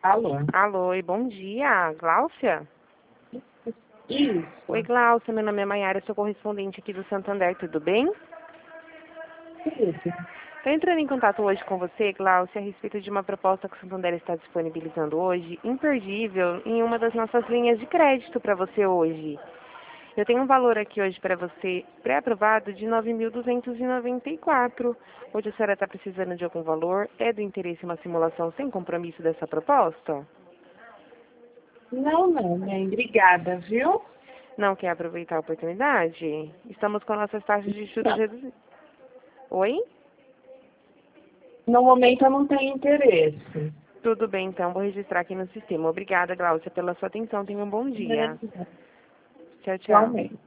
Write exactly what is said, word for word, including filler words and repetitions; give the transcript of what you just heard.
Alô? Alô, e bom dia, Gláucia? Isso. Oi, Gláucia, meu nome é Maiara, sou correspondente aqui do Santander, tudo bem? Isso. Estou entrando em contato hoje com você, Gláucia, a respeito de uma proposta que o Santander está disponibilizando hoje, imperdível, em uma das nossas linhas de crédito para você hoje. Eu tenho um valor aqui hoje para você pré-aprovado de nove mil duzentos e noventa e quatro. Hoje a senhora está precisando de algum valor? É do interesse uma simulação sem compromisso dessa proposta? Não, não, mãe. Obrigada, viu? Não quer aproveitar a oportunidade? Estamos com nossas taxas de juros Não. reduzidas. Oi? No momento eu não tenho interesse. Tudo bem, então. Vou registrar aqui no sistema. Obrigada, Gláucia, pela sua atenção. Tenha um bom dia. Tchau, tchau. Igualmente.